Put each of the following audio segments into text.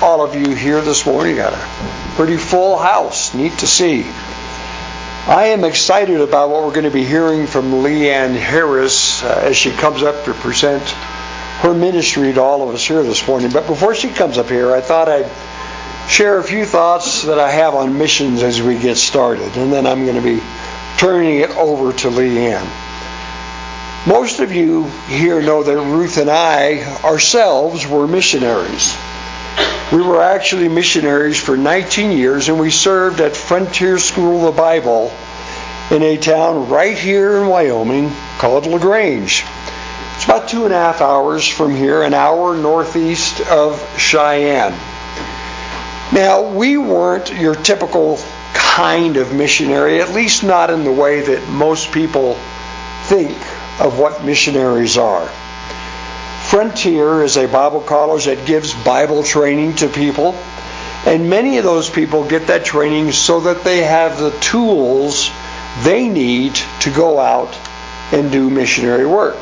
all of you here this morning. Got a pretty full house. Neat to see. I am excited about what we're going to be hearing from Leanne Harris as she comes up to present her ministry to all of us here this morning. But before she comes up here, I thought I'd share a few thoughts that I have on missions as we get started. And then I'm going to be turning it over to Leanne. Most of you here know that Ruth and I ourselves were missionaries. We were actually missionaries for 19 years, and we served at Frontier School of the Bible in a town right here in Wyoming called LaGrange. It's about 2.5 hours from here, an hour northeast of Cheyenne. Now, we weren't your typical kind of missionary, at least not in the way that most people think of what missionaries are. Frontier is a Bible college that gives Bible training to people, and many of those people get that training so that they have the tools they need to go out and do missionary work.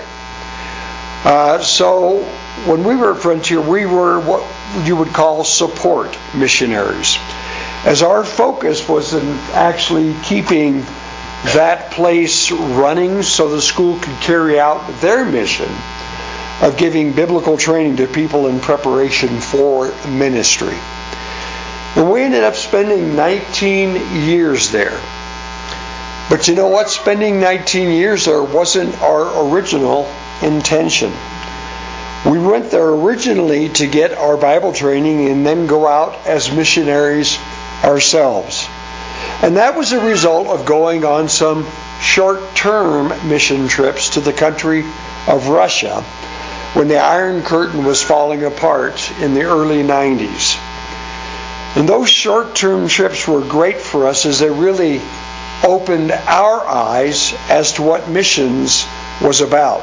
So when we were at Frontier, we were what you would call support missionaries, as our focus was in actually keeping that place running so the school could carry out their mission of giving biblical training to people in preparation for ministry. And we ended up spending 19 years there. But you know what? Spending 19 years there wasn't our original intention. We went there originally to get our Bible training and then go out as missionaries ourselves. And that was a result of going on some short-term mission trips to the country of Russia when the Iron Curtain was falling apart in the early 90s. And those short-term trips were great for us as they really opened our eyes as to what missions was about.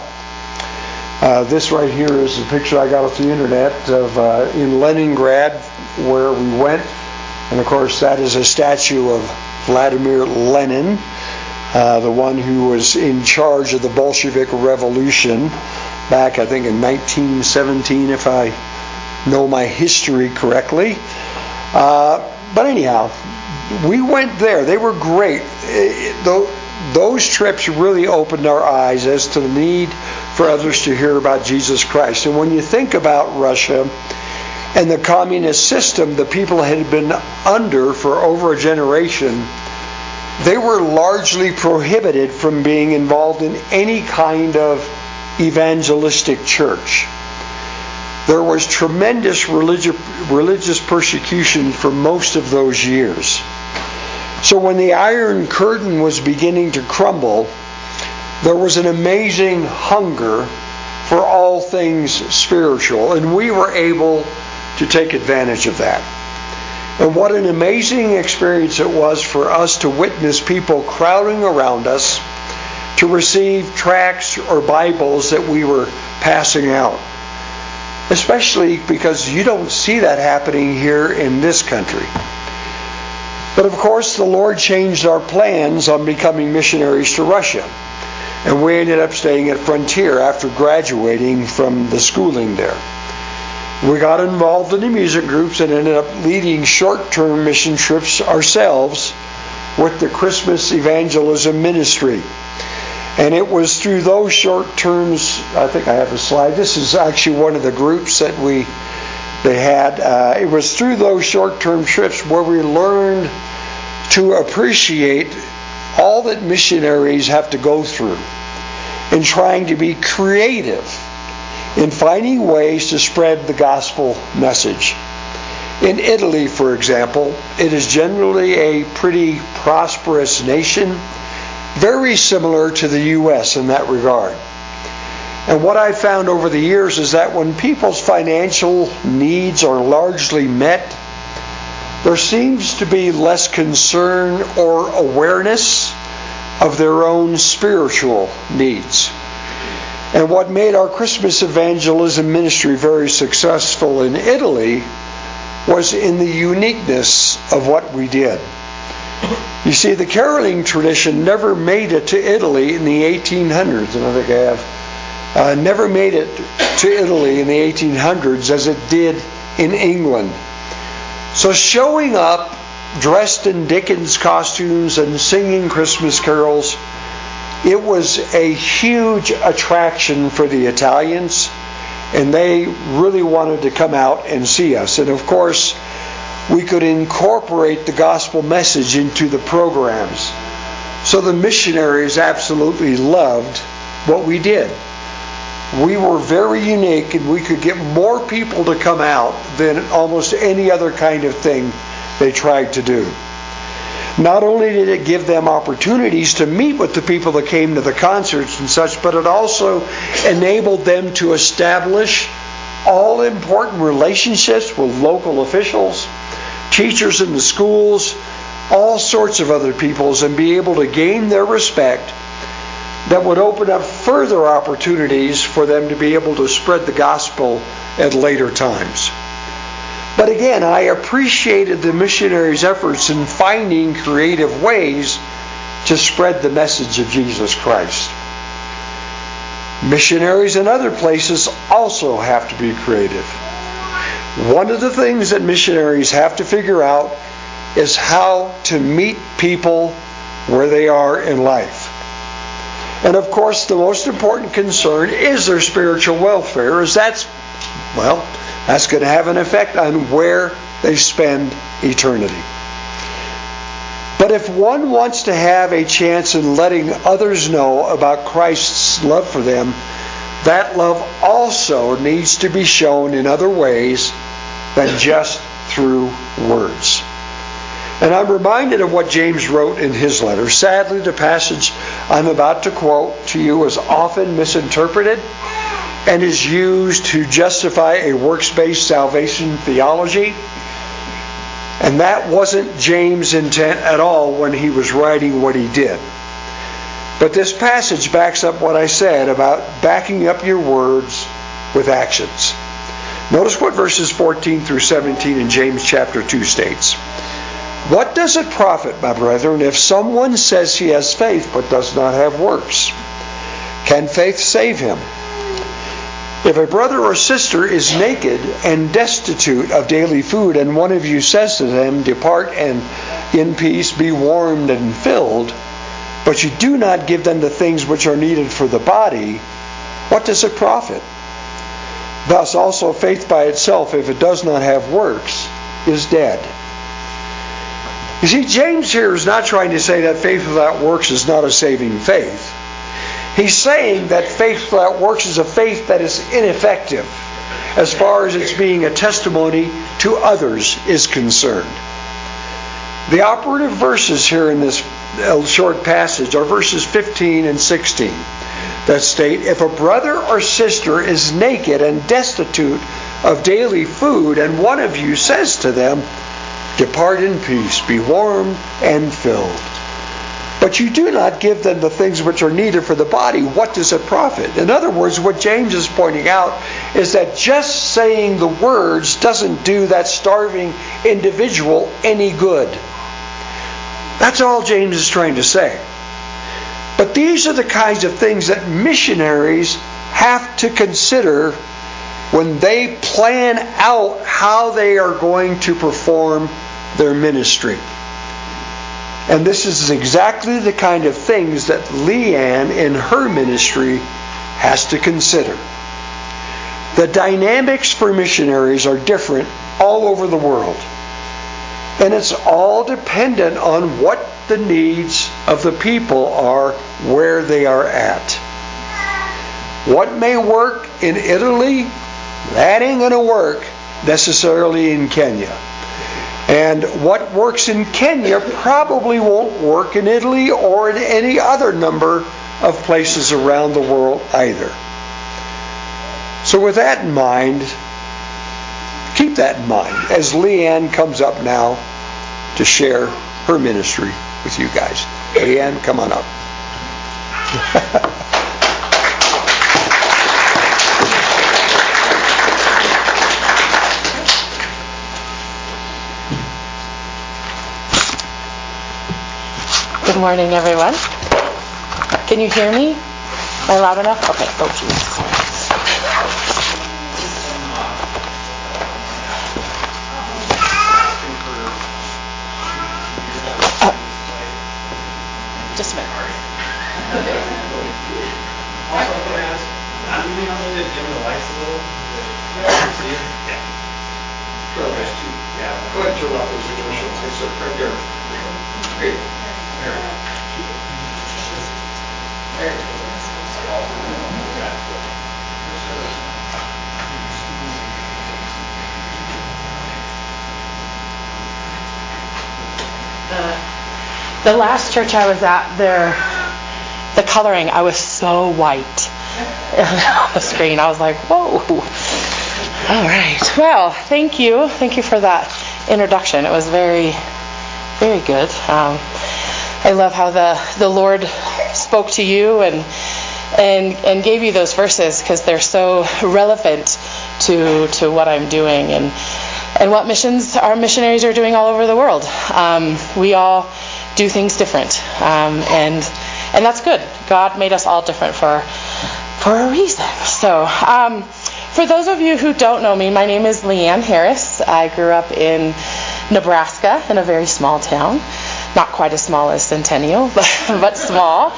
This right here is a picture I got off the internet of in Leningrad where we went. And of course that is a statue of Vladimir Lenin, the one who was in charge of the Bolshevik Revolution back, I think, in 1917, if I know my history correctly. But anyhow, we went there. They were great. Those trips really opened our eyes as to the need for others to hear about Jesus Christ. And when you think about Russia and the communist system the people had been under for over a generation, they were largely prohibited from being involved in any kind of evangelistic church. There was tremendous religious persecution for most of those years. So when the Iron Curtain was beginning to crumble, there was an amazing hunger for all things spiritual, and we were able to take advantage of that. And what an amazing experience it was for us to witness people crowding around us to receive tracts or Bibles that we were passing out. Especially because you don't see that happening here in this country. But of course, the Lord changed our plans on becoming missionaries to Russia. And we ended up staying at Frontier after graduating from the schooling there. We got involved in the music groups and ended up leading short-term mission trips ourselves with the Christmas Evangelism Ministry. And it was through those short terms, I think I have a slide. This is actually one of the groups that they had. It was through those short-term trips where we learned to appreciate all that missionaries have to go through in trying to be creative in finding ways to spread the gospel message. In Italy, for example, it is generally a pretty prosperous nation, very similar to the U.S. in that regard. And what I've found over the years is that when people's financial needs are largely met, there seems to be less concern or awareness of their own spiritual needs. And what made our Christmas evangelism ministry very successful in Italy was in the uniqueness of what we did. You see, the caroling tradition never made it to Italy in the 1800s, and I think I have. Never made it to Italy in the 1800s as it did in England. So showing up dressed in Dickens costumes and singing Christmas carols, it was a huge attraction for the Italians, and they really wanted to come out and see us. And of course, we could incorporate the gospel message into the programs. So the missionaries absolutely loved what we did. We were very unique, and we could get more people to come out than almost any other kind of thing they tried to do. Not only did it give them opportunities to meet with the people that came to the concerts and such, but it also enabled them to establish all important relationships with local officials, teachers in the schools, all sorts of other peoples, and be able to gain their respect that would open up further opportunities for them to be able to spread the gospel at later times. But again, I appreciated the missionaries' efforts in finding creative ways to spread the message of Jesus Christ. Missionaries in other places also have to be creative. One of the things that missionaries have to figure out is how to meet people where they are in life. And of course, the most important concern is their spiritual welfare, as that's going to have an effect on where they spend eternity. But if one wants to have a chance in letting others know about Christ's love for them, that love also needs to be shown in other ways than just through words. And I'm reminded of what James wrote in his letter. Sadly, the passage I'm about to quote to you is often misinterpreted and is used to justify a works-based salvation theology. And that wasn't James' intent at all when he was writing what he did. But this passage backs up what I said about backing up your words with actions. Notice what verses 14 through 17 in James chapter 2 states. What does it profit, my brethren, if someone says he has faith but does not have works? Can faith save him? If a brother or sister is naked and destitute of daily food, and one of you says to them, depart and in peace be warmed and filled, but you do not give them the things which are needed for the body, what does it profit? Thus also faith by itself, if it does not have works, is dead. You see, James here is not trying to say that faith without works is not a saving faith. He's saying that faith without works is a faith that is ineffective as far as its being a testimony to others is concerned. The operative verses here in this short passage are verses 15 and 16 that state, if a brother or sister is naked and destitute of daily food, and one of you says to them, depart in peace, be warmed and filled, but you do not give them the things which are needed for the body, what does it profit? In other words, what James is pointing out is that just saying the words doesn't do that starving individual any good. That's all James is trying to say. But these are the kinds of things that missionaries have to consider when they plan out how they are going to perform their ministry. And this is exactly the kind of things that Leanne in her ministry has to consider. The dynamics for missionaries are different all over the world. And it's all dependent on what the needs of the people are where they are at. What may work in Italy, that ain't going to work necessarily in Kenya. And what works in Kenya probably won't work in Italy or in any other number of places around the world either. So with that in mind, keep that in mind as Leanne comes up now to share her ministry with you guys. Leanne, come on up. Good morning, everyone. Can you hear me? Am I loud enough? Okay. Oh, jeez. your left is the commission. It's right there. Okay. The last church I was at, the coloring, I was so white on the screen. I was like, whoa. All right. Well, thank you. Thank you for that introduction. It was very, very good. I love how the Lord spoke to you and gave you those verses because they're so relevant to what I'm doing and what missions our missionaries are doing all over the world. We all do things different, and that's good. God made us all different for a reason. So, for those of you who don't know me, my name is Leanne Harris. I grew up in Nebraska in a very small town. Not quite as small as Centennial, but small.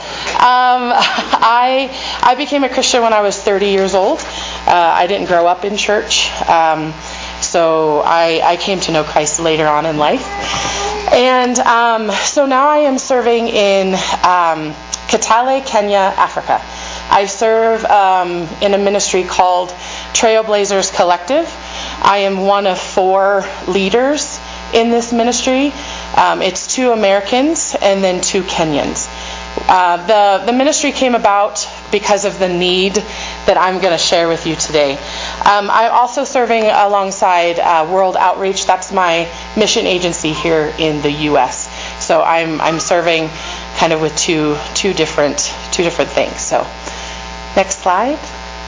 I became a Christian when I was 30 years old. I didn't grow up in church, so I came to know Christ later on in life. And so now I am serving in Kitale, Kenya, Africa. I serve in a ministry called Trailblazers Collective. I am one of 4 leaders in this ministry. It's 2 Americans and then 2 Kenyans. The ministry came about because of the need that I'm going to share with you today. I'm also serving alongside World Outreach. That's my mission agency here in the U.S. So I'm serving kind of with two different things. So next slide.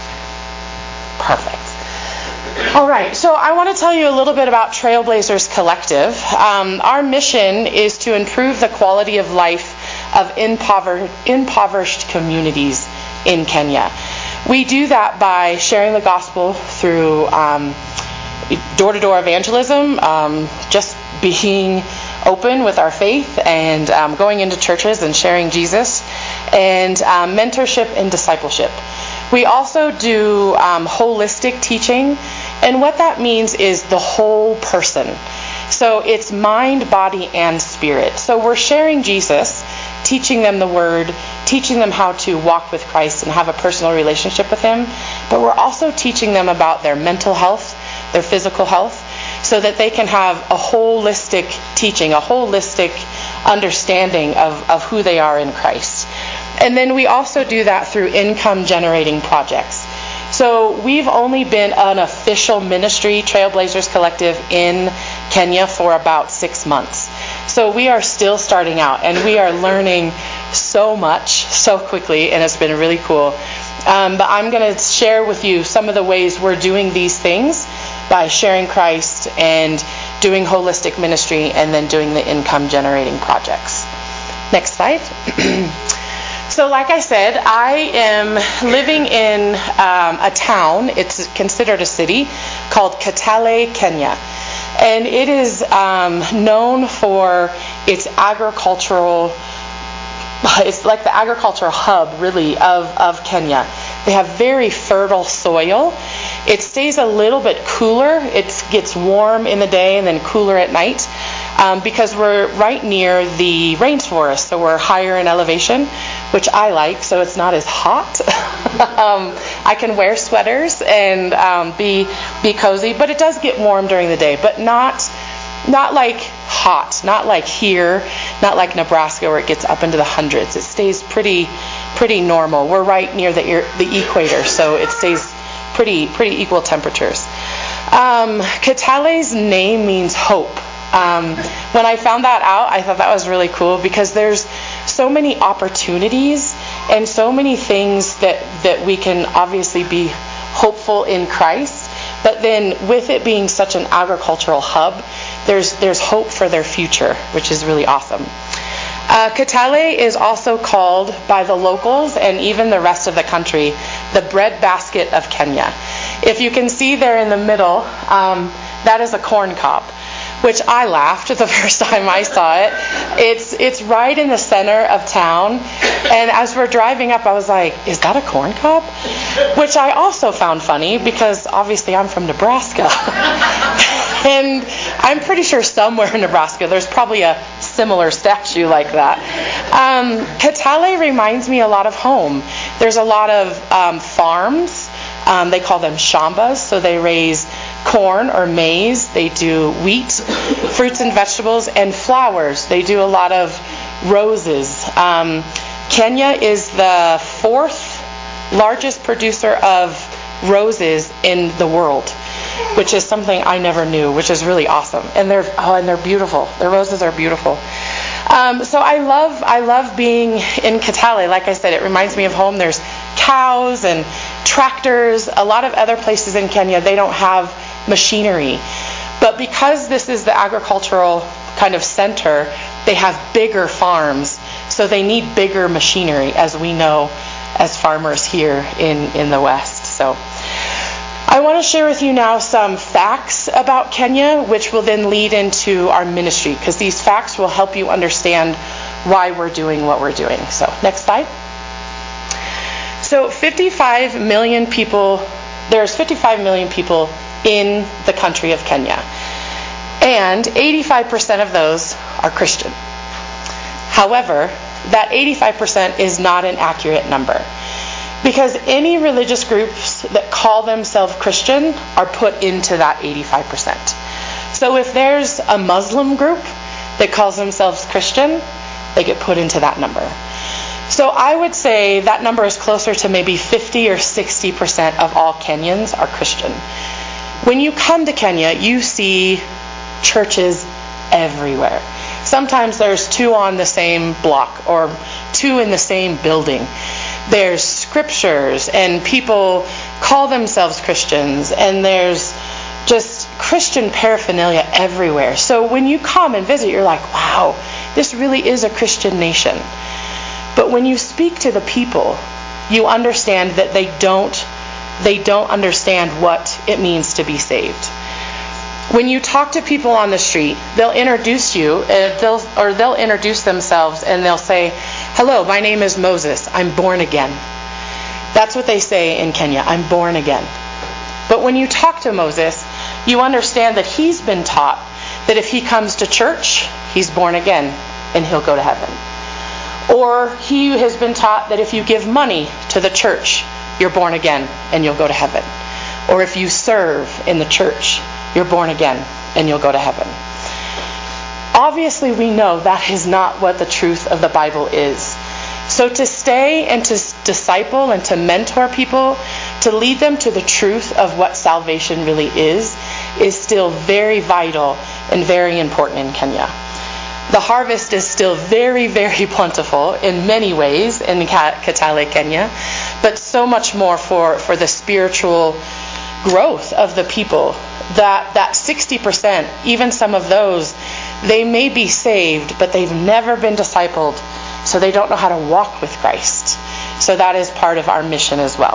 Perfect. All right, so I want to tell you a little bit about Trailblazers Collective. Our mission is to improve the quality of life of impoverished communities in Kenya. We do that by sharing the gospel through door-to-door evangelism, just being open with our faith and going into churches and sharing Jesus, and mentorship and discipleship. We also do holistic teaching, and what that means is the whole person. So it's mind, body, and spirit. So we're sharing Jesus, teaching them the Word, teaching them how to walk with Christ and have a personal relationship with Him, but we're also teaching them about their mental health, their physical health, so that they can have a holistic teaching, a holistic understanding of who they are in Christ. And then we also do that through income-generating projects. So we've only been an official ministry, Trailblazers Collective, in Kenya for about 6 months. So we are still starting out, and we are learning so much so quickly, and it's been really cool. But I'm going to share with you some of the ways we're doing these things by sharing Christ and doing holistic ministry and then doing the income-generating projects. Next slide. So like I said, I am living in a town, it's considered a city, called Kitale, Kenya. And it is known for its agricultural, it's like the agricultural hub, really, of Kenya. They have very fertile soil. It stays a little bit cooler. It gets warm in the day and then cooler at night because we're right near the rainforest, so we're higher in elevation, which I like, so it's not as hot. I can wear sweaters and be cozy, but it does get warm during the day, but not like hot, not like here, not like Nebraska where it gets up into the hundreds. It stays pretty normal. We're right near the equator, so it stays pretty equal temperatures. Kitale's name means hope. When I found that out, I thought that was really cool because there's so many opportunities and so many things that we can obviously be hopeful in Christ. But then with it being such an agricultural hub, there's hope for their future, which is really awesome. Kitale is also called by the locals and even the rest of the country the breadbasket of Kenya. If you can see there in the middle, that is a corn cob, which I laughed the first time I saw it. It's right in the center of town, and as we're driving up, I was like, is that a corn cob? Which I also found funny because obviously I'm from Nebraska. And I'm pretty sure somewhere in Nebraska there's probably a similar statue like that. Kitale reminds me a lot of home. There's a lot of farms. They call them shambas, so they raise corn or maize. They do wheat, fruits and vegetables, and flowers. They do a lot of roses. Kenya is the 4th largest producer of roses in the world, which is something I never knew, which is really awesome. And they're beautiful. Their roses are beautiful. So I love being in Kitale. Like I said, it reminds me of home. There's cows and tractors. A lot of other places in Kenya, they don't have machinery. But because this is the agricultural kind of center, they have bigger farms. So they need bigger machinery, as we know as farmers here in the West. So I want to share with you now some facts about Kenya, which will then lead into our ministry, because these facts will help you understand why we're doing what we're doing. So next slide. So 55 million people, there's 55 million people in the country of Kenya. And 85% of those are Christian. However, that 85% is not an accurate number, because any religious groups that call themselves Christian are put into that 85%. So if there's a Muslim group that calls themselves Christian, they get put into that number. So I would say that number is closer to maybe 50 or 60% of all Kenyans are Christian. When you come to Kenya, you see churches everywhere. Sometimes there's 2 on the same block or 2 in the same building. There's scriptures and people call themselves Christians, and there's just Christian paraphernalia everywhere. So when you come and visit, you're like, wow, this really is a Christian nation. But when you speak to the people, you understand that they don't understand what it means to be saved. When you talk to people on the street, they'll introduce you, they'll introduce themselves, and they'll say, "Hello, my name is Moses. I'm born again." That's what they say in Kenya. I'm born again. But when you talk to Moses, you understand that he's been taught that if he comes to church, he's born again and he'll go to heaven. Or he has been taught that if you give money to the church, you're born again and you'll go to heaven. Or if you serve in the church, you're born again and you'll go to heaven. Obviously, we know that is not what the truth of the Bible is. So to stay and to disciple and to mentor people, to lead them to the truth of what salvation really is still very vital and very important in Kenya. The harvest is still very, very plentiful in many ways in Kitale, Kenya, but so much more for the spiritual growth of the people. That 60%, even some of those, they may be saved, but they've never been discipled, so they don't know how to walk with Christ. So that is part of our mission as well.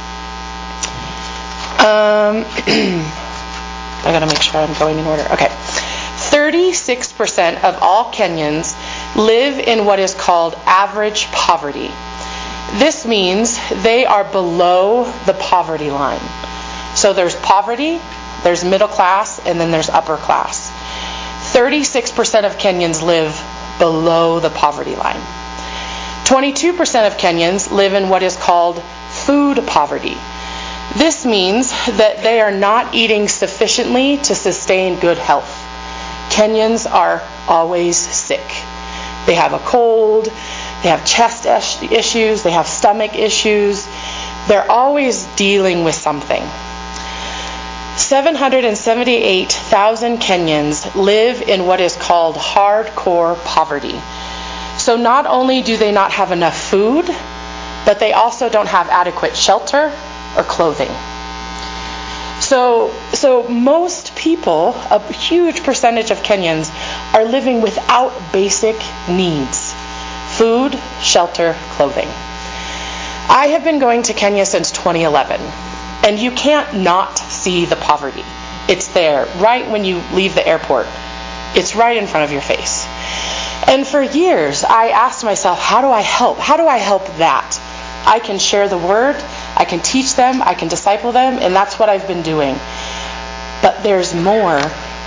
I gotta make sure I'm going in order. Okay. 36% of all Kenyans live in what is called average poverty. This means they are below the poverty line. So there's poverty, there's middle class, and then there's upper class. 36% of Kenyans live below the poverty line. 22% of Kenyans live in what is called food poverty. This means that they are not eating sufficiently to sustain good health. Kenyans are always sick. They have a cold, they have chest issues, they have stomach issues. They're always dealing with something. 778,000 Kenyans live in what is called hardcore poverty. So not only do they not have enough food, but they also don't have adequate shelter or clothing. So most people, a huge percentage of Kenyans, are living without basic needs: food, shelter, clothing. I have been going to Kenya since 2011, and you can't not see the poverty. It's there, right when you leave the airport. It's right in front of your face. And for years, I asked myself, how do I help? How do I help that? I can share the word, I can teach them, I can disciple them, and that's what I've been doing. But there's more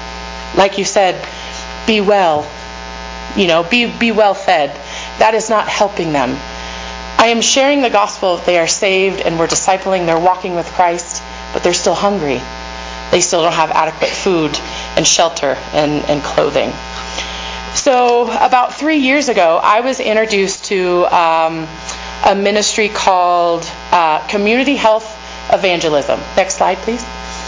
Like you said, be well. Be well fed. That is not helping them. I am sharing the gospel. They are saved and we're discipling. They're walking with Christ, but they're still hungry. They still don't have adequate food and shelter and clothing. So about 3 years ago, I was introduced to a ministry called Community Health Evangelism. Next slide, please.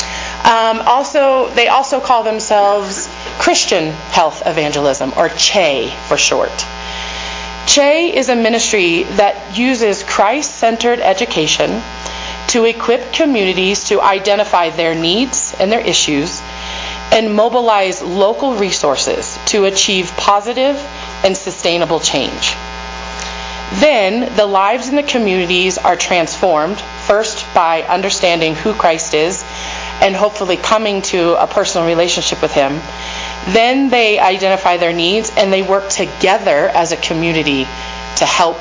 They also call themselves Christian Health Evangelism, or CHE for short. CHE is a ministry that uses Christ-centered education to equip communities to identify their needs and their issues and mobilize local resources to achieve positive and sustainable change. Then, the lives in the communities are transformed, first by understanding who Christ is and hopefully coming to a personal relationship with Him. Then they identify their needs and they work together as a community to help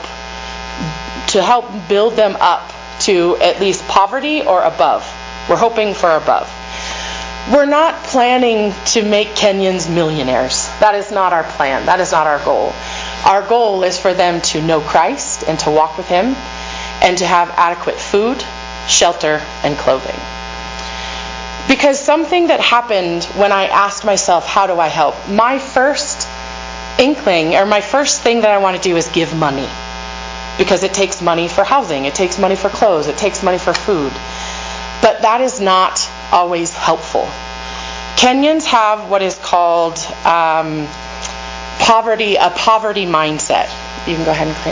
build them up to at least poverty or above. We're hoping for above. We're not planning to make Kenyans millionaires. That is not our plan. That is not our goal. Our goal is for them to know Christ and to walk with Him and to have adequate food, shelter, and clothing. Because something that happened when I asked myself, how do I help? My first inkling, or my first thing that I want to do is give money. Because it takes money for housing, it takes money for clothes, it takes money for food. But that is not always helpful. Kenyans have what is called a poverty mindset. You can go ahead and click.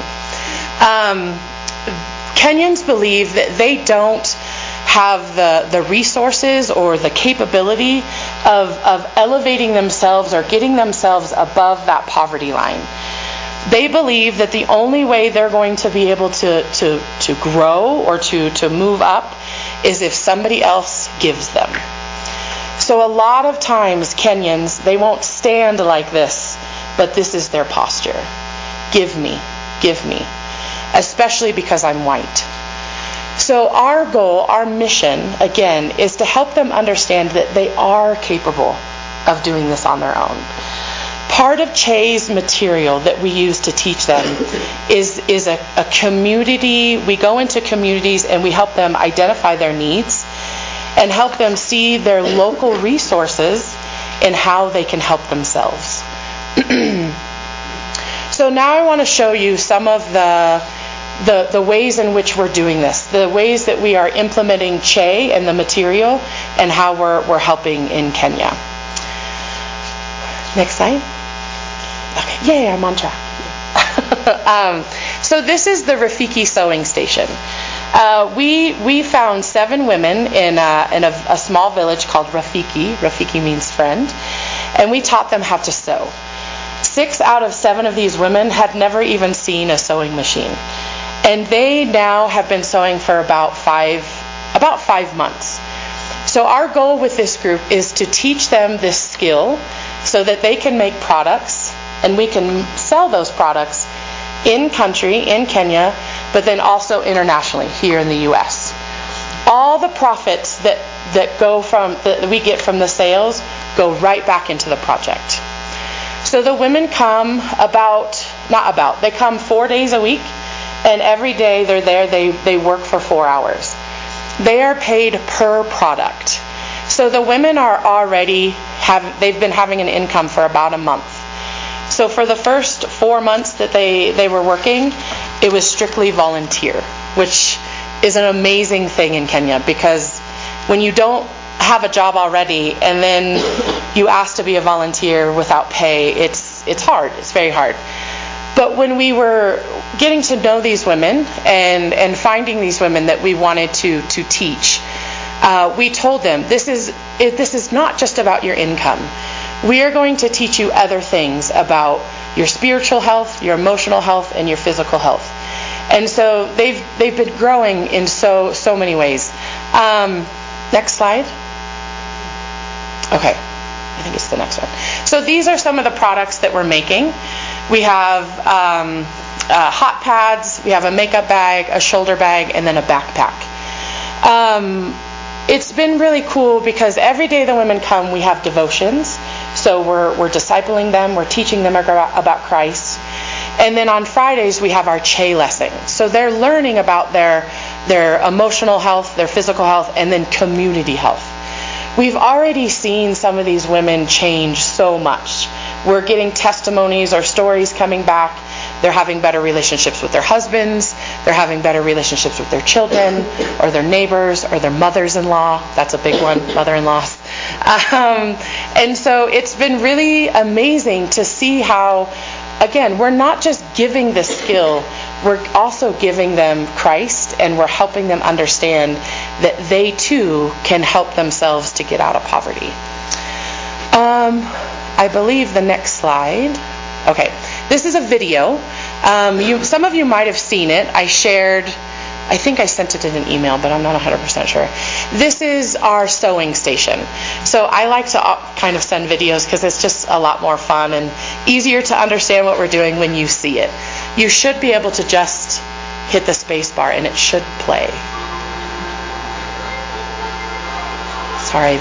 Kenyans believe that they don't have the resources or the capability of elevating themselves or getting themselves above that poverty line. They believe that the only way they're going to be able to grow or to move up is if somebody else gives them. So a lot of times Kenyans, they won't stand like this, but this is their posture. Give me, especially because I'm white. So our goal, our mission, again, is to help them understand that they are capable of doing this on their own. Part of CHE's material that we use to teach them is a community. We go into communities and we help them identify their needs and help them see their local resources and how they can help themselves. So now I want to show you some of the ways in which we're doing this, the ways that we are implementing CHE and the material and how we're helping in Kenya. Next slide. Okay, yay, I'm on track. So this is the Rafiki sewing station. We found 7 women in a small village called Rafiki. Rafiki means friend. And we taught them how to sew. 6 out of 7 of these women had never even seen a sewing machine. And they now have been sewing for about 5 months. So our goal with this group is to teach them this skill so that they can make products and we can sell those products in country, in Kenya, but then also internationally here in the U.S. All the profits that we get from the sales go right back into the project. So the women come they come 4 days a week, and every day they're there, they work for 4 hours. They are paid per product. So the women they've been having an income for about a month. So for the first 4 months that they were working, it was strictly volunteer, which is an amazing thing in Kenya, because when you don't have a job already and then you ask to be a volunteer without pay, it's hard. It's very hard. But when we were getting to know these women and finding these women that we wanted to teach, we told them, this is not just about your income. We are going to teach you other things about your spiritual health, your emotional health, and your physical health. And so they've been growing in so many ways. Next slide. Okay, I think it's the next one. So these are some of the products that we're making. We have hot pads, we have a makeup bag, a shoulder bag, and then a backpack. it's been really cool because every day the women come, we have devotions. So we're discipling them, we're teaching them about Christ. And then on Fridays, we have our Che lesson. So they're learning about their emotional health, their physical health, and then community health. We've already seen some of these women change so much. We're getting testimonies or stories coming back. They're having better relationships with their husbands. They're having better relationships with their children or their neighbors or their mothers-in-law. That's a big one, mother-in-laws. And so it's been really amazing to see how, again, we're not just giving the skill, we're also giving them Christ, and we're helping them understand that they too can help themselves to get out of poverty. I believe the next slide. Okay, this is a video. Some of you might have seen it. I think I sent it in an email, but I'm not 100% sure. This is our sewing station. So I like to kind of send videos because it's just a lot more fun and easier to understand what we're doing when you see it. You should be able to just hit the space bar and it should play. Sorry,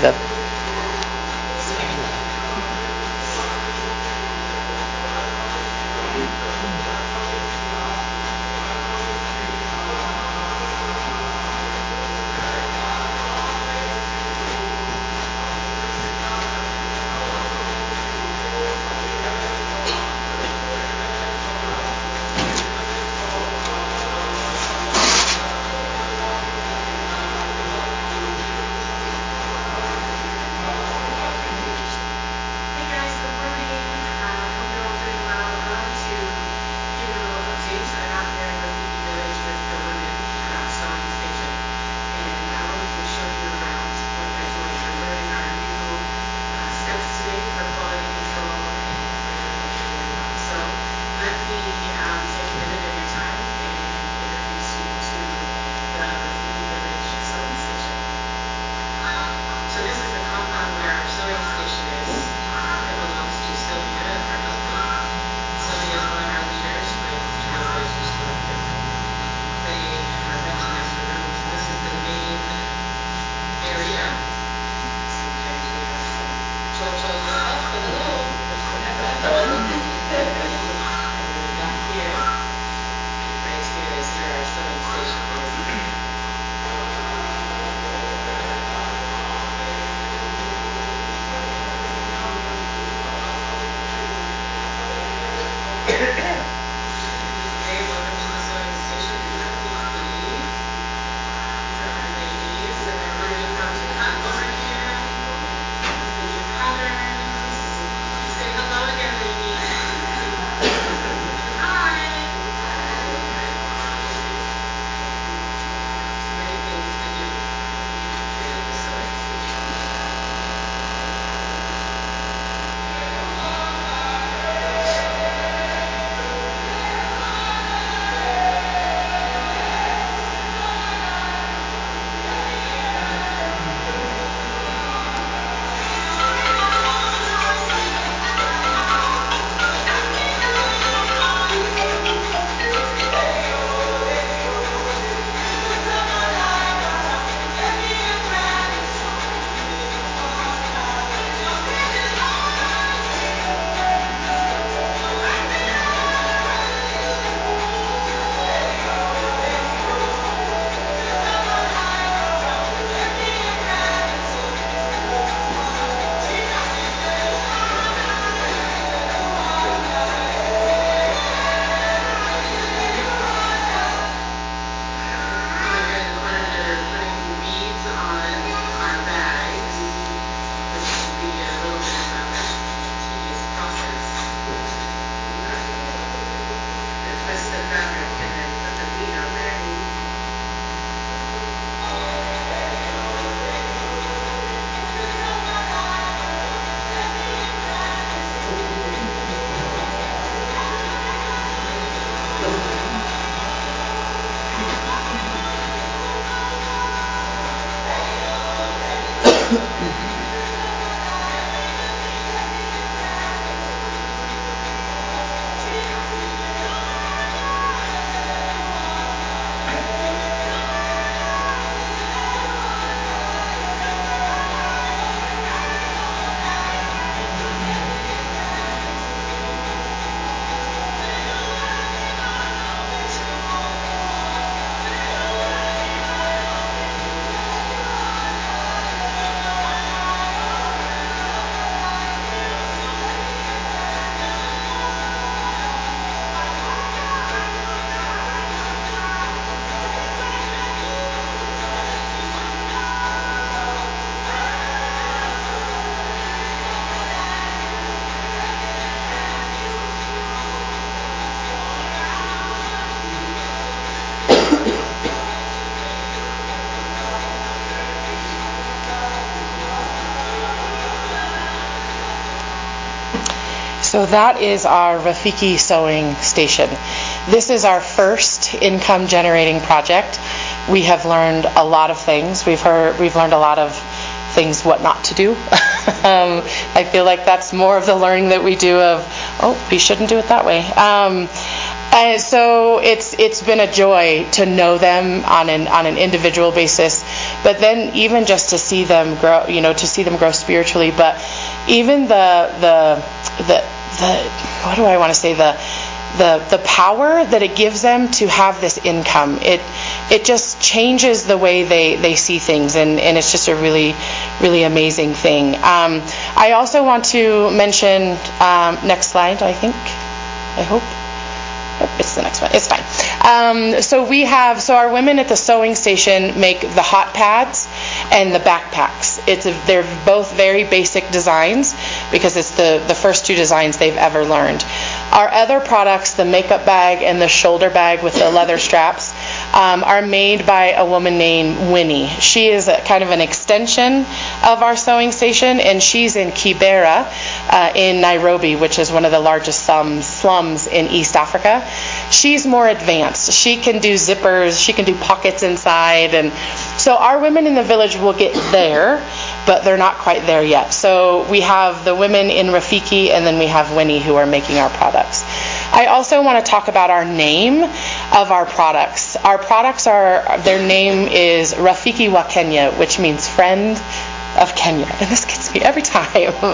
So that is our Rafiki sewing station. This is our first income generating project. We have learned a lot of things. We've learned a lot of things what not to do. I feel like that's more of the learning that we do of, we shouldn't do it that way. And so it's been a joy to know them on an individual basis, but then even just to see them grow, to see them grow spiritually, but even the what do I want to say, the power that it gives them to have this income. It just changes the way they see things, and it's just a really, really amazing thing. I also want to mention, next slide, I hope. Nope, it's the next one. It's fine. So our women at the sewing station make the hot pads and the backpacks. They're both very basic designs because it's the first two designs they've ever learned. Our other products, the makeup bag and the shoulder bag with the leather straps, are made by a woman named Winnie. She is kind of an extension of our sewing station, and she's in Kibera in Nairobi, which is one of the largest slums in East Africa. She's more advanced. She can do zippers, she can do pockets inside, and so our women in the village will get there, but they're not quite there yet. So we have the women in Rafiki, and then we have Winnie who are making our products. I also want to talk about our name of our products. Our products their name is Rafiki wa Kenya, which means friend of Kenya. And this gets me every time.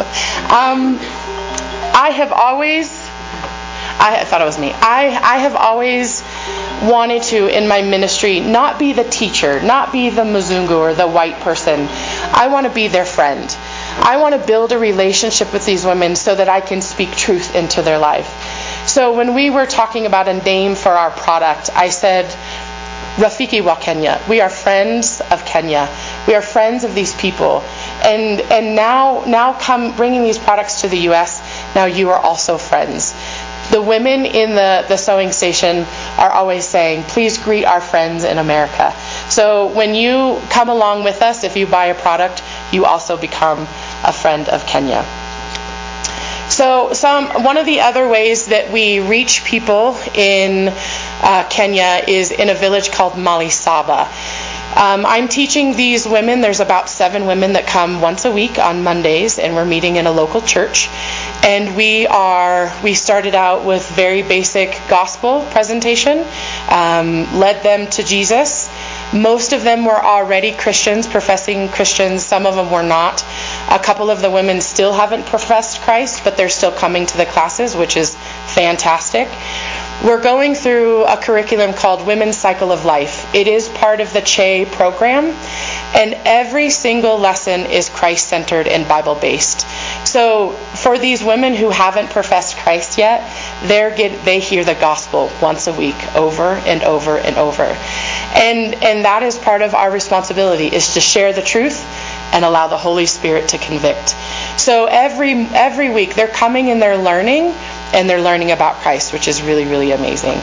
I thought it was me. I have always wanted to, in my ministry, not be the teacher, not be the Mzungu or the white person. I want to be their friend. I want to build a relationship with these women so that I can speak truth into their life. So when we were talking about a name for our product, I said, Rafiki wa Kenya. We are friends of Kenya. We are friends of these people. And now come bringing these products to the U.S., now you are also friends. The women in the sewing station are always saying, please greet our friends in America. So when you come along with us, if you buy a product, you also become a friend of Kenya. So one of the other ways that we reach people in Kenya is in a village called Malisaba. I'm teaching these women. There's about 7 women that come once a week on Mondays, and we're meeting in a local church. And we started out with very basic gospel presentation, led them to Jesus. Most of them were already Christians, professing Christians. Some of them were not. A couple of the women still haven't professed Christ, but they're still coming to the classes, which is fantastic. We're going through a curriculum called Women's Cycle of Life. It is part of the CHE program, and every single lesson is Christ-centered and Bible-based. So for these women who haven't professed Christ yet, they hear the gospel once a week, over and over and over. And that is part of our responsibility, is to share the truth and allow the Holy Spirit to convict. So every week they're coming and they're learning, and they're learning about Christ, which is really, really amazing.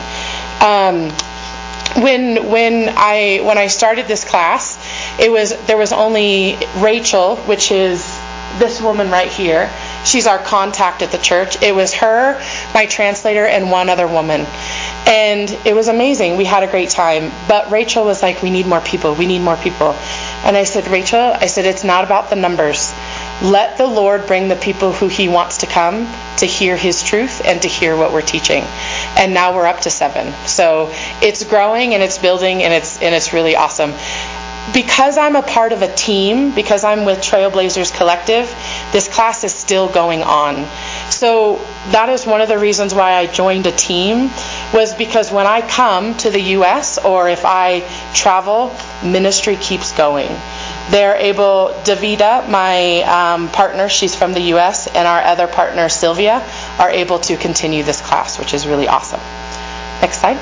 When I started this class, there was only Rachel, which is this woman right here. She's our contact at the church. It was her, my translator, and one other woman. And it was amazing. We had a great time. But Rachel was like, we need more people. We need more people. And I said, Rachel, it's not about the numbers. Let the Lord bring the people who He wants to come to hear His truth and to hear what we're teaching. And now we're up to 7. So it's growing and it's building, and it's really awesome. Because I'm a part of a team, because I'm with Trailblazers Collective, this class is still going on. So that is one of the reasons why I joined a team, was because when I come to the U.S. or if I travel, ministry keeps going. They're able, Davida, my partner, she's from the U.S., and our other partner, Sylvia, are able to continue this class, which is really awesome. Next slide.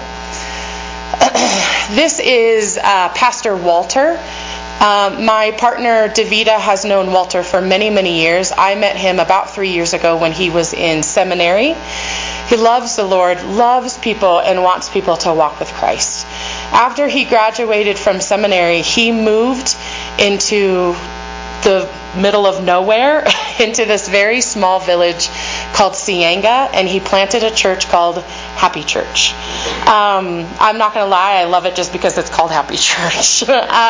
This is Pastor Walter. My partner, Davida, has known Walter for many, many years. I met him about 3 years ago when he was in seminary. He loves the Lord, loves people, and wants people to walk with Christ. After he graduated from seminary, he moved into the middle of nowhere, into this very small village called Sianga, and he planted a church called Happy Church. I'm not going to lie, I love it just because it's called Happy Church.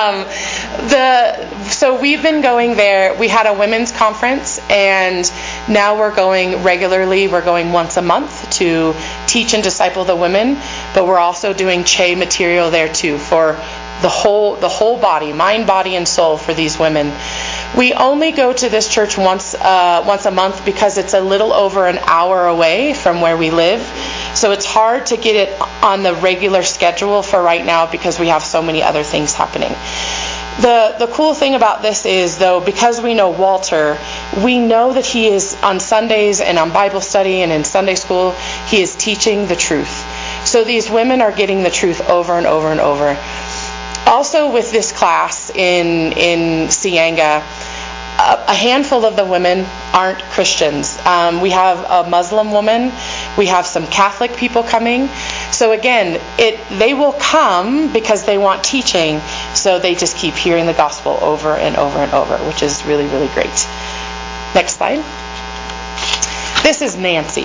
So we've been going there. We had a women's conference, and now we're going regularly. We're going once a month to teach and disciple the women, but we're also doing Che material there too for the whole body, mind, body, and soul for these women. We only go to this church once a month because it's a little over an hour away from where we live. So it's hard to get it on the regular schedule for right now because we have so many other things happening. The cool thing about this is, though, because we know Walter, we know that he is on Sundays and on Bible study and in Sunday school, he is teaching the truth. So these women are getting the truth over and over and over. Also with this class in Sianga, a handful of the women aren't Christians. We have a Muslim woman. We have some Catholic people coming. So again, they will come because they want teaching. So they just keep hearing the gospel over and over and over, which is really, really great. Next slide. This is Nancy.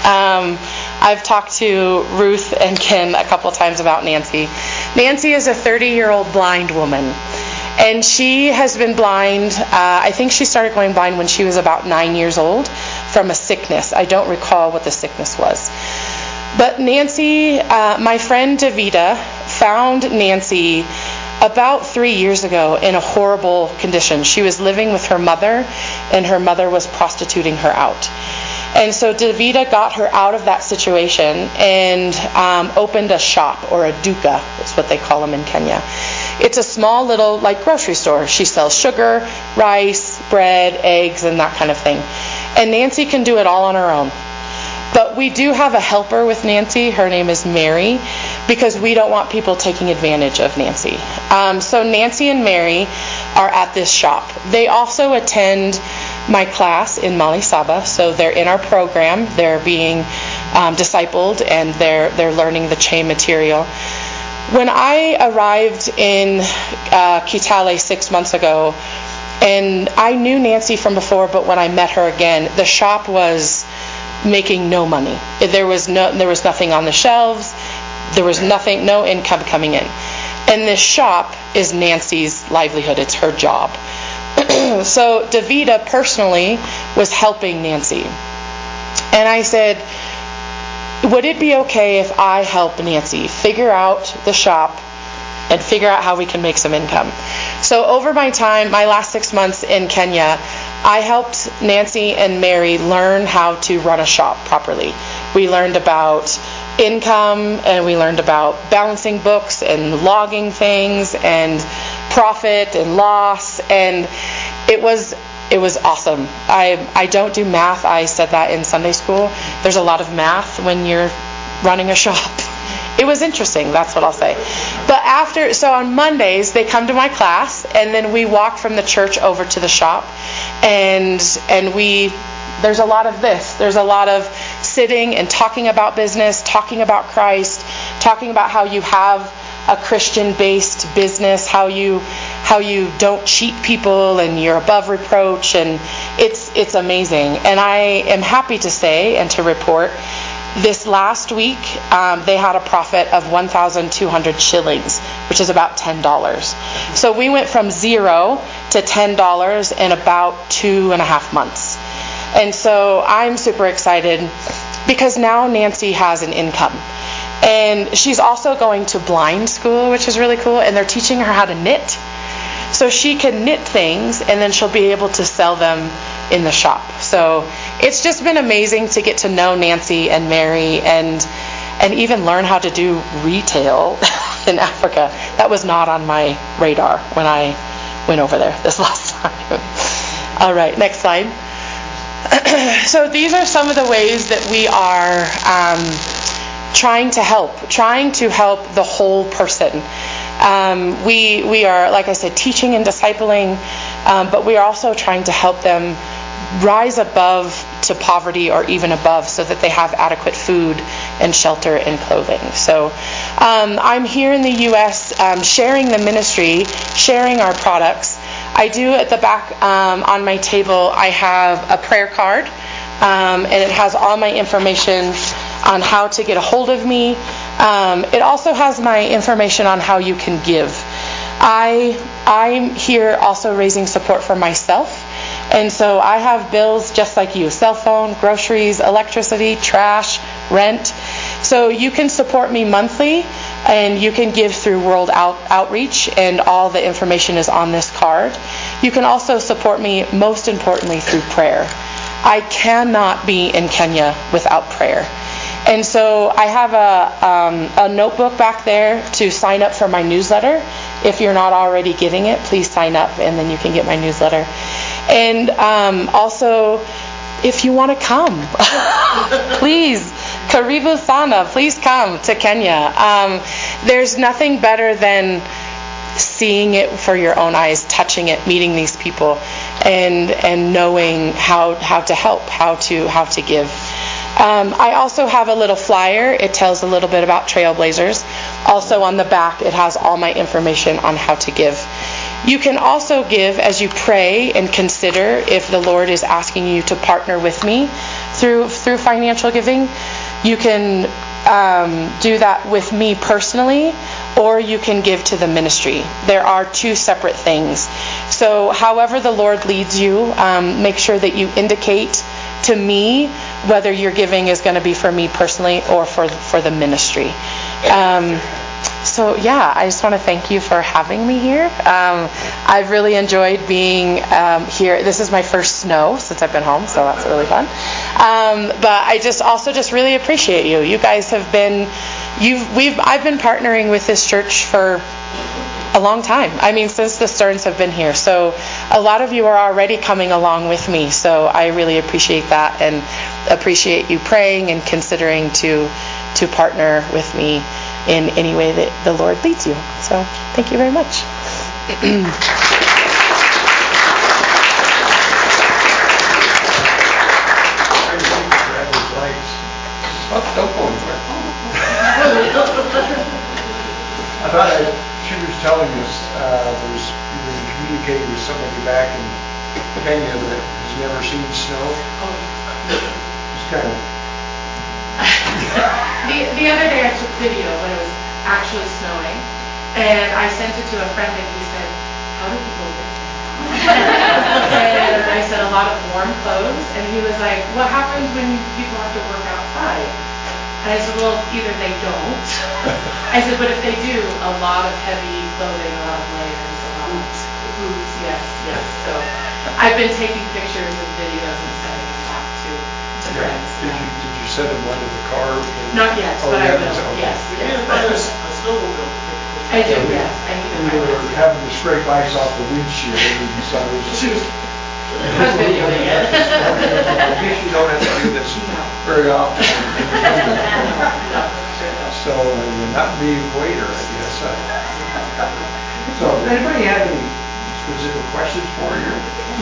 I've talked to Ruth and Ken a couple times about Nancy. Nancy is a 30-year-old blind woman. And she has been blind, I think she started going blind when she was about 9 years old from a sickness. I don't recall what the sickness was. But Nancy, my friend Davida, found Nancy about 3 years ago in a horrible condition. She was living with her mother, and her mother was prostituting her out. And so Davida got her out of that situation and opened a shop, or a duka, is what they call them in Kenya. It's a small little, grocery store. She sells sugar, rice, bread, eggs, and that kind of thing. And Nancy can do it all on her own. But we do have a helper with Nancy. Her name is Mary, because we don't want people taking advantage of Nancy. So Nancy and Mary are at this shop. They also attend my class in Mali Saba, so they're in our program. They're being discipled, and they're learning the Che material. When I arrived in Kitale 6 months ago, and I knew Nancy from before, but when I met her again, the shop was making no money. There was nothing on the shelves. There was no income coming in. And this shop is Nancy's livelihood. It's her job. So Davida personally was helping Nancy. And I said, would it be okay if I help Nancy figure out the shop and figure out how we can make some income? So over my last 6 months in Kenya, I helped Nancy and Mary learn how to run a shop properly. We learned about income, and we learned about balancing books and logging things and profit and loss, and it was awesome. I don't do math. I said that in Sunday school. There's a lot of math when you're running a shop. It was interesting, that's what I'll say. But so on Mondays, they come to my class, and then we walk from the church over to the shop, and there's a lot of this. There's a lot of sitting and talking about business, talking about Christ, talking about how you have a Christian-based business, how you don't cheat people, and you're above reproach, and it's amazing. And I am happy to say and to report, this last week they had a profit of 1,200 shillings, which is about $10. So we went from 0 to $10 in about 2.5 months. And so I'm super excited because now Nancy has an income. And she's also going to blind school, which is really cool. And they're teaching her how to knit. So she can knit things, and then she'll be able to sell them in the shop. So it's just been amazing to get to know Nancy and Mary and even learn how to do retail in Africa. That was not on my radar when I went over there this last time. All right, next slide. So these are some of the ways that we are trying to help the whole person. We are, like I said, teaching and discipling, but we are also trying to help them rise above to poverty or even above, so that they have adequate food and shelter and clothing. So I'm here in the U.S. Sharing the ministry, sharing our products. I do at the back on my table, I have a prayer card and it has all my information on how to get a hold of me. It also has my information on how you can give. I'm here also raising support for myself. And so I have bills just like you: cell phone, groceries, electricity, trash, rent. So you can support me monthly, and you can give through World Outreach, and all the information is on this card. You can also support me, most importantly, through prayer. I cannot be in Kenya without prayer. And so I have a notebook back there to sign up for my newsletter. If you're not already getting it, please sign up, and then you can get my newsletter. And also, if you want to come, please, Karibu Sana, please come to Kenya. There's nothing better than seeing it for your own eyes, touching it, meeting these people, and knowing how to help, how to give. I also have a little flyer. It tells a little bit about Trailblazers. Also on the back, it has all my information on how to give. You can also give as you pray and consider if the Lord is asking you to partner with me through financial giving. You can do that with me personally, or you can give to the ministry. There are two separate things. So however the Lord leads you, make sure that you indicate to me whether your giving is going to be for me personally or for the ministry. So yeah, I just want to thank you for having me here. I've really enjoyed being here. This is my first snow since I've been home, so that's really fun. But I just really appreciate you. You guys have been, I've been partnering with this church for a long time. I mean, since the Stearns have been here. So a lot of you are already coming along with me. So I really appreciate that, and appreciate you praying and considering to partner with me in any way that the Lord leads you. So thank you very much. Don't go anywhere. I thought she was telling us you were communicating with somebody back in Kenya that has never seen snow. It's kind of. The other day I took video when it was actually snowing, and I sent it to a friend, and he said, "How do people live?" And I said, "A lot of warm clothes." And he was like, "What happens when people have to work outside?" And I said, "Well, either they don't." I said, "But if they do, a lot of heavy clothing, a lot of layers, a lot of boots." Yes. So I've been taking pictures and videos and sending them off to friends. Did you send them one to the car? Not yet, but I will. Okay. Yes. A snowmobile. I do, yes. I need to We were having to scrape ice off the windshield, and so it was just. I'm videoing it. I guess you don't have to do this very often. So you're not being waiter, I guess. So does anybody have any specific questions for you?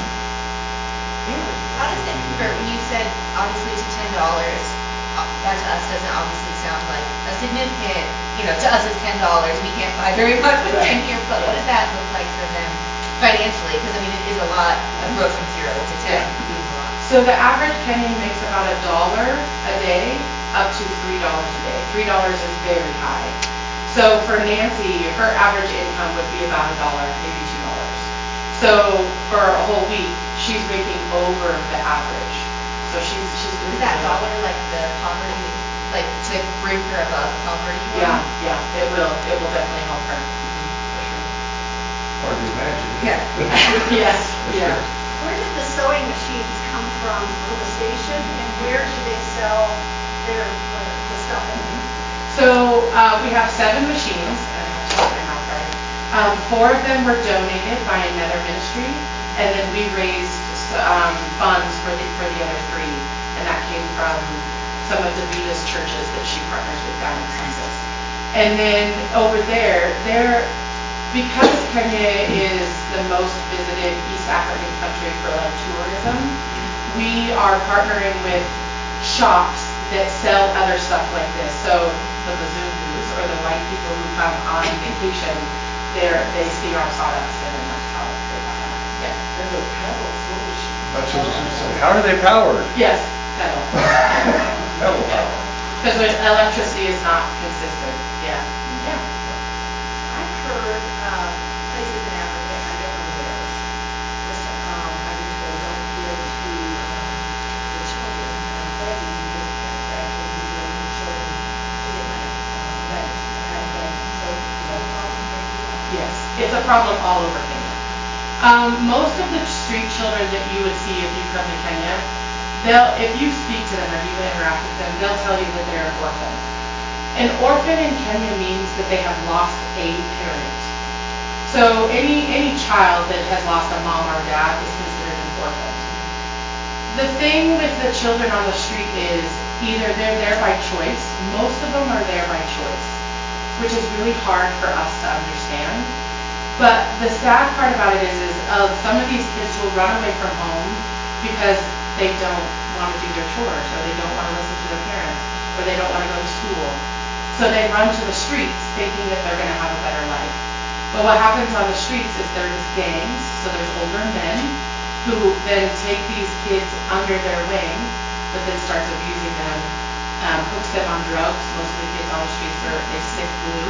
How does it convert when you said obviously to $10? That to us doesn't obviously sound like a significant, to us it's $10. We can't buy very much with 10 here, but what does that look like for them financially? Because it is a lot of growth from 0 to 10. So the average Kenyan makes about $1 a day up to $3 a day. $3 is very high. So for Nancy, her average income would be about $1, maybe $2. So for a whole week, she's making over the average. So she's doing. Is that dollar like the poverty, like to bring her above poverty? Yeah, it will definitely help her. For sure. Hard to imagine. Yeah. Yes. Yeah. Where did the sewing machines come from the station, and where do they sell the stuff in them? So we have 7 machines, and I have to put my mouth right. 4 of them were donated by another ministry, and then we raised funds for the other 3, and that came from some of Davita's churches that she partners with down in Texas. And then over there, because Kenya is the most visited East African country for tourism, we are partnering with shops that sell other stuff like this. So the Bazungus, or the white people who come on vacation, they see our products, and then that's how they buy them. Yeah. And the paddles, what was she? That's what I was going to say. How are they powered? Yes. Kettle. Kettle power. Because there's electricity is not consistent. Yeah. Yeah. I've heard places in Africa, I don't know where, just I was told don't give to the children begging to actually be giving the children to get money. So is that a problem for you? Yes. It's a problem all over Kenya. Most of the street children that you would see if you come to Kenya, if you speak to them or you interact with them, they'll tell you that they're an orphan. An orphan in Kenya means that they have lost a parent. So any child that has lost a mom or dad is considered an orphan. The thing with the children on the street is either they're there by choice, most of them are there by choice, which is really hard for us to understand. But the sad part about it is some of these kids will run away from home because they don't want to do their chores, or they don't want to listen to their parents, or they don't want to go to school. So they run to the streets thinking that they're going to have a better life. But what happens on the streets is there's gangs, so there's older men who then take these kids under their wing, but then starts abusing them, hooks them on drugs. Most of the kids on the streets they sniff glue.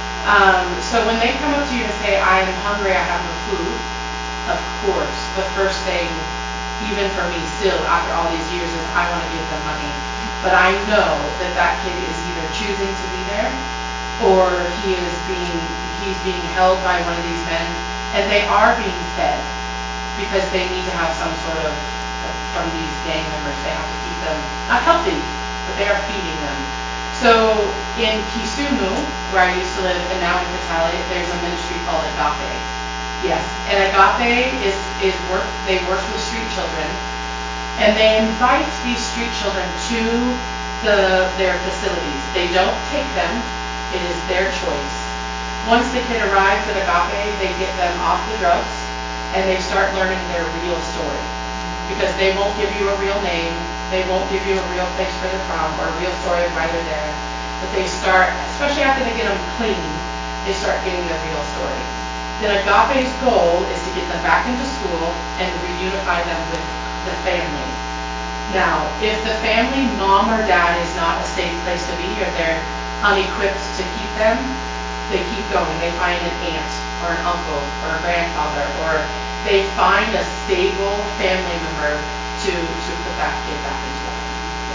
So when they come up to you and say, I am hungry, I have no food, of course, the first thing, even for me still, after all these years, is I want to give them money. But I know that kid is either choosing to be there, or he's being held by one of these men, and they are being fed, because they need to have some sort of, from these gang members, they have to keep them, not healthy, but they are feeding them. So in Kisumu, where I used to live, and now in Kitale, there's a ministry called Agape. Yes, and Agape they work with street children, and they invite these street children to their facilities. They don't take them, it is their choice. Once the kid arrives at Agape, they get them off the drugs, and they start learning their real story. Because they won't give you a real name, they won't give you a real place where they're from, or a real story of why they're there. But they start, especially after they get them clean, they start getting their real story. Then Agape's goal is to get them back into school and reunify them with the family. Now, if the family, mom or dad, is not a safe place to be, or they're unequipped to keep them, they keep going. They find an aunt, or an uncle, or a grandfather, or they find a stable family member to put that kid back into life.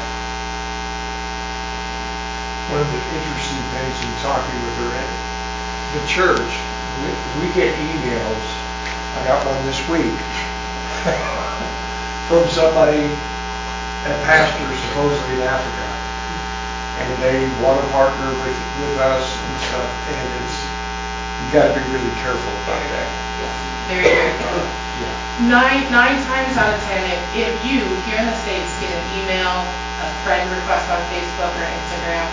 One of the interesting things in talking with her, the church, we get emails. I got one this week from somebody, a pastor supposedly in Africa, and they want to partner with us and stuff. And you got to be really careful about that. Very, very careful. Yeah. Nine times out of 10, if you here in the States get an email, a friend request on Facebook or Instagram,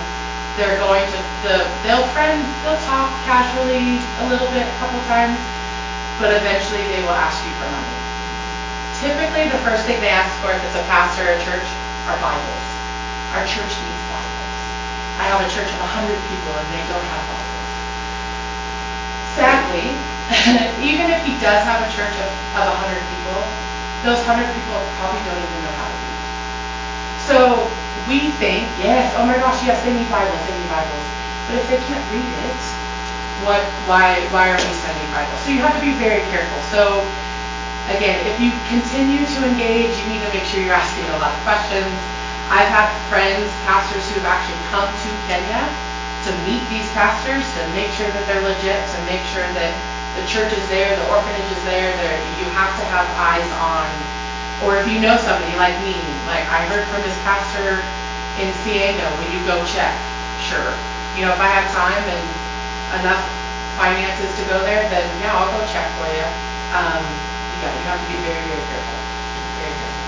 they'll talk casually a little bit, a couple times, but eventually they will ask you for money. Typically, the first thing they ask for, if it's a pastor or a church, are Bibles. Our church needs Bibles. I have a church of 100 people and they don't have Bibles. Sadly, even if he does have a church of 100 people, those 100 people probably don't even know how to read. So we think, yes, oh my gosh, yes, they need Bibles. But if they can't read it, why are we sending Bibles? So you have to be very careful. So again, if you continue to engage, you need to make sure you're asking a lot of questions. I've had friends, pastors, who have actually come to Kenya to meet these pastors, to make sure that they're legit, to make sure that the church is there, the orphanage is there. You have to have eyes on. Or if you know somebody like me, like I heard from this pastor in Sienga, will you go check? Sure. If I have time and enough finances to go there, then yeah, I'll go check for you. You have to be very, very careful. Very careful.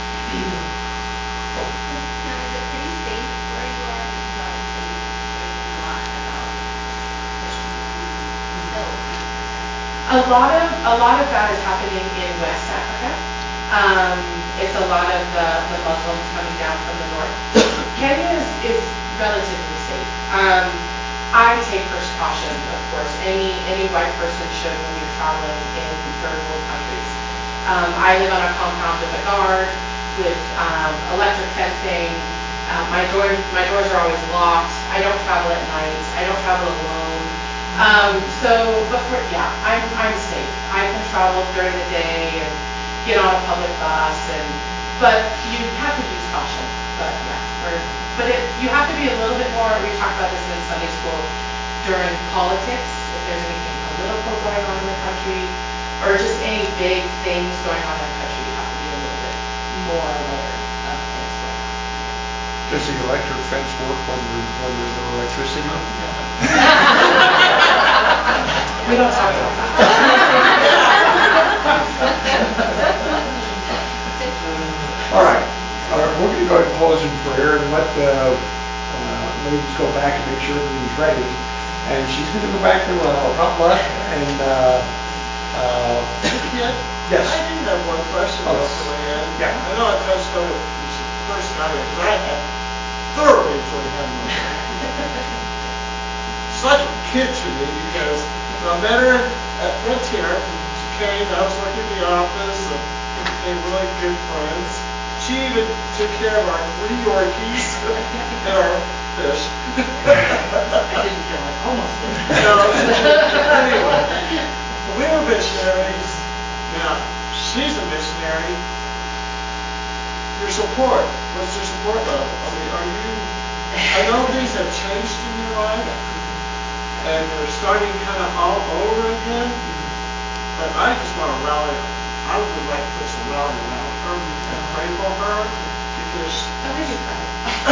Now, is it pretty safe where you are? Because obviously there's a lot about Christians who A lot of that is happening in West Africa. It's a lot of the Muslims coming down from the north. Kenya is relatively safe. I take precautions, of course. Any white person should when you're traveling in third world countries. I live on a compound with a guard. with electric fencing. My doors are always locked. I don't travel at night. I don't travel alone. I'm safe. I can travel during the day and get on a public bus, but you have to use caution. You have to be a little bit more. We talked about this in Sunday school during politics. If there's anything political going on in the country, or just any big things going on in the country, you have to be a little bit more aware of things going on. Does the electric fence work when there's no electricity? We don't talk about that. All right. We're going to go ahead and close in prayer and let ladies go back and make sure everything's ready. And she's going to go back to Hot Luck and yes. I do have one question though for Leanne. Yeah. I know I touched on it when she first got here, because I had thoroughly enjoyed having her. She's like a kid to me, because when I met her at Frontier, she came, I was working in the office, and we became really good friends. She even took care of our 3 Yorkies and our fish. I didn't feel like almost did. No, anyway, we were missionaries. Now, she's a missionary. Your support, what's your support level? I mean, I know things have changed in your life, and you're starting kind of all over again, but I just want to rally, I would like to put some rally around her and pray for her, because Don't make me cry.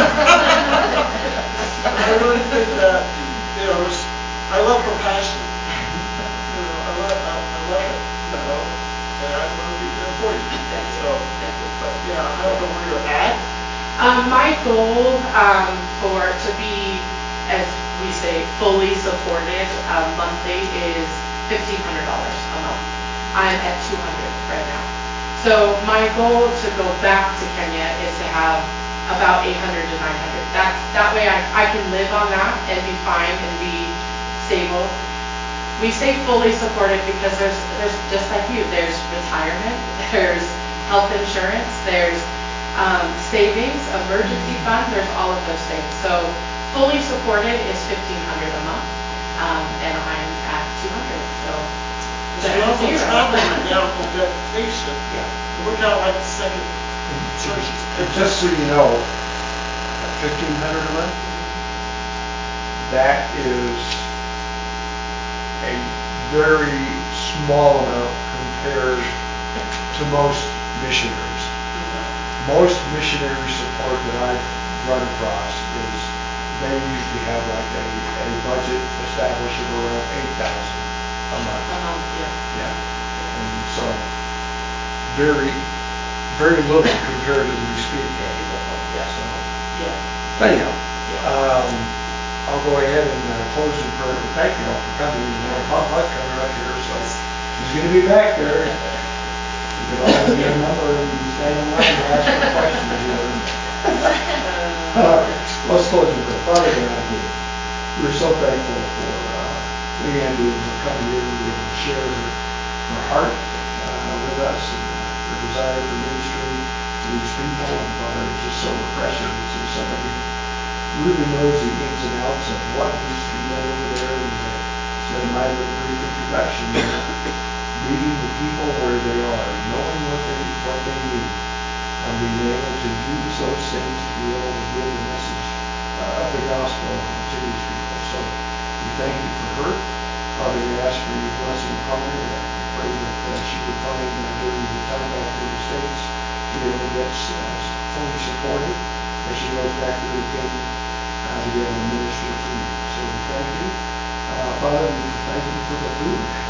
I really think that, I love her passion. I love it, and I want to be there for you. So, but yeah, I don't know where you're at. My goal to be, as we say, fully supported monthly is $1,500 a month. I'm at $200 right now. So my goal to go back to Kenya is to have about $800 to $900. That way I can live on that and be fine and be stable. We say fully supported because there's just like you, there's retirement, there's health insurance, there's savings, emergency fund, there's all of those things. So fully supported is $1,500 a month, and I'm at $200. So You're also traveling right now for dedication. Yeah. We're kind of like the second church. And just so you know, $1,500 a month, that is a very small amount compared to most missionaries. Most missionary support that I've run across is they usually have like a budget established at around $8,000 a month. Yeah. And so very, very little compared to the Muskegon. So, anyhow, I'll go ahead and close in prayer. Thank you all for coming. Bob Buck coming up here, so he's going to be back there. You can always get a number and stand in line and ask for questions. Let's close in prayer. Father God, we're so thankful for Leanne being coming here and share her heart with us and her desire for ministry to these people. And Father, it's just so refreshing to see somebody who really knows the ins and outs of what needs to be done over there. And it's been my brief introduction, meeting the people where they are, knowing what they need, and being able to use those things to be able to give the message of the gospel to these people. So we thank you for her. Father, we ask for your blessing upon her. We pray that she would find during the time back to the States, she really gets fully supported as she goes back to the kingdom to be able to minister to you. So we thank you. Father, we thank you for the food.